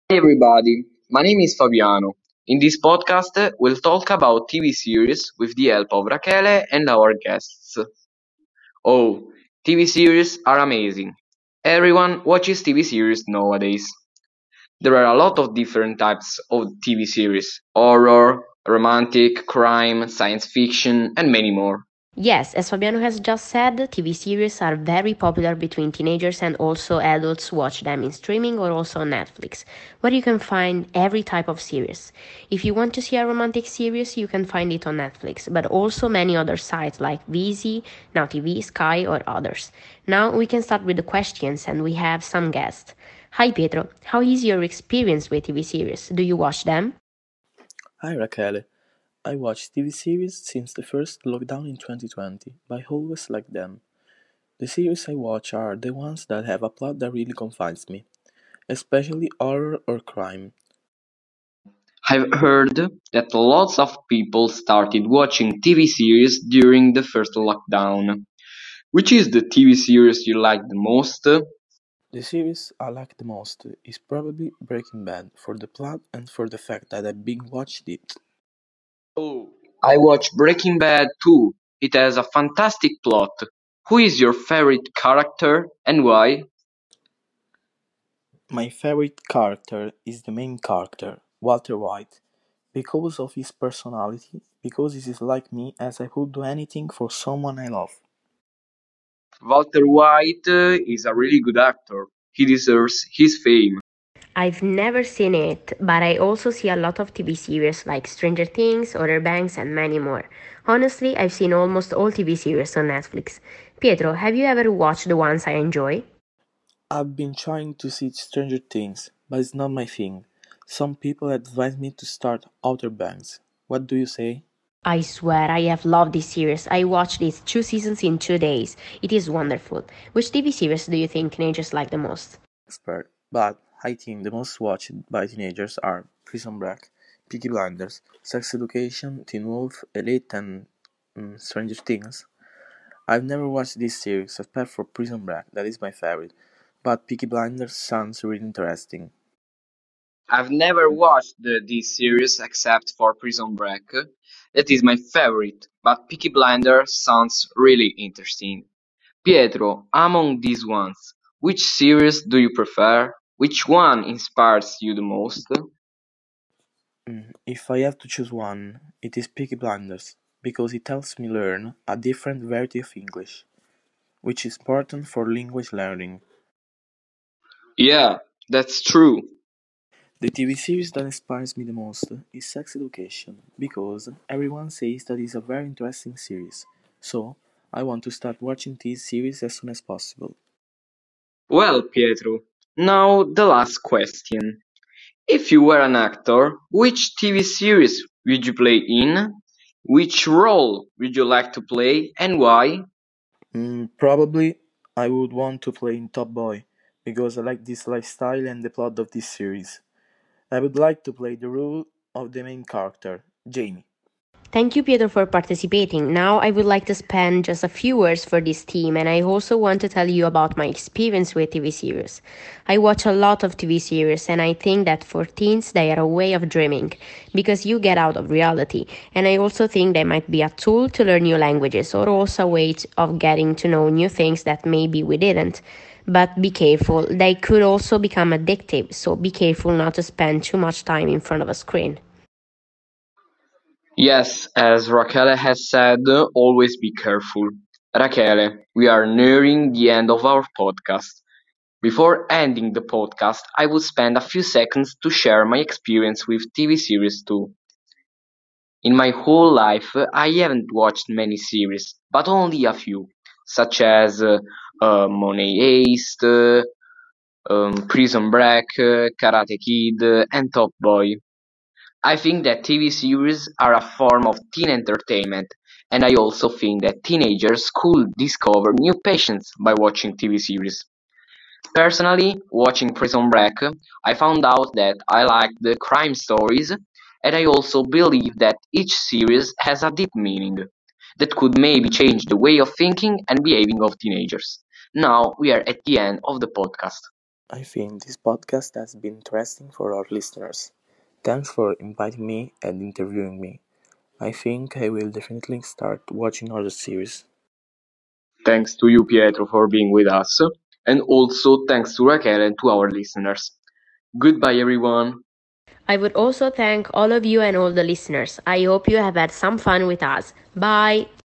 Hi everybody, my name is Fabiano. In this podcast, we'll talk about TV series with the help of Rachele and our guests. Oh, TV series are amazing. Everyone watches TV series nowadays. There are a lot of different types of TV series: horror, romantic, crime, science fiction, and many more. Yes, as Fabiano has just said, TV series are very popular between teenagers and also adults watch them in streaming or also on Netflix, where you can find every type of series. If you want to see a romantic series, you can find it on Netflix, but also many other sites like VZ, Now TV, Sky, or others. Now we can start with the questions and we have some guests. Hi Pietro, how is your experience with TV series? Do you watch them? Hi Rachele, I watch TV series since the first lockdown in 2020, but I always like them. The series I watch are the ones that have a plot that really confines me, especially horror or crime. I've heard that lots of people started watching TV series during the first lockdown. Which is the TV series you like the most? The series I like the most is probably Breaking Bad for the plot and for the fact that I've been watched it. Oh, I watched Breaking Bad too. It has a fantastic plot. Who is your favorite character and why? My favorite character is the main character, Walter White, because of his personality, because he is like me as I would do anything for someone I love. Walter White is a really good actor. He deserves his fame. I've never seen it, but I also see a lot of TV series like Stranger Things, Outer Banks, and many more. Honestly, I've seen almost all TV series on Netflix. Pietro, have you ever watched the ones I enjoy? I've been trying to see Stranger Things, but it's not my thing. Some people advise me to start Outer Banks. What do you say? I swear I have loved this series. I watched it 2 seasons in 2 days. It is wonderful. Which TV series do you think teenagers like the most? Expert. But I think the most watched by teenagers are Prison Break, Peaky Blinders, Sex Education, Teen Wolf, Elite, and Stranger Things. I've never watched this series except for Prison Break, that is my favorite. But Peaky Blinders sounds really interesting. I've never watched this series except for Prison Break. That is my favorite, but Peaky Blinders sounds really interesting. Pietro, among these ones, which series do you prefer? Which one inspires you the most? If I have to choose one, it is Peaky Blinders, because it helps me learn a different variety of English, which is important for language learning. Yeah, that's true. The TV series that inspires me the most is Sex Education, because everyone says that it's a very interesting series. So, I want to start watching this series as soon as possible. Well, Pietro, now the last question. If you were an actor, which TV series would you play in? Which role would you like to play and why? Probably I would want to play in Top Boy, because I like this lifestyle and the plot of this series. I would like to play the role of the main character, Jamie. Thank you, Pietro, for participating. Now, I would like to spend just a few words for this team, and I also want to tell you about my experience with TV series. I watch a lot of TV series, and I think that for teens, they are a way of dreaming because you get out of reality. And I also think they might be a tool to learn new languages or also a way of getting to know new things that maybe we didn't. But be careful, they could also become addictive, so be careful not to spend too much time in front of a screen. Yes, as Raquel has said, always be careful. Raquel, we are nearing the end of our podcast. Before ending the podcast, I will spend a few seconds to share my experience with TV series too. In my whole life, I haven't watched many series, but only a few, such as Money Heist, Prison Break, Karate Kid, and Top Boy. I think that TV series are a form of teen entertainment, and I also think that teenagers could discover new passions by watching TV series. Personally, watching Prison Break, I found out that I liked the crime stories, and I also believe that each series has a deep meaning that could maybe change the way of thinking and behaving of teenagers. Now we are at the end of the podcast. I think this podcast has been interesting for our listeners. Thanks for inviting me and interviewing me. I think I will definitely start watching other series. Thanks to you, Pietro, for being with us, and also thanks to Raquel and to our listeners. Goodbye, everyone. I would also thank all of you and all the listeners. I hope you have had some fun with us. Bye!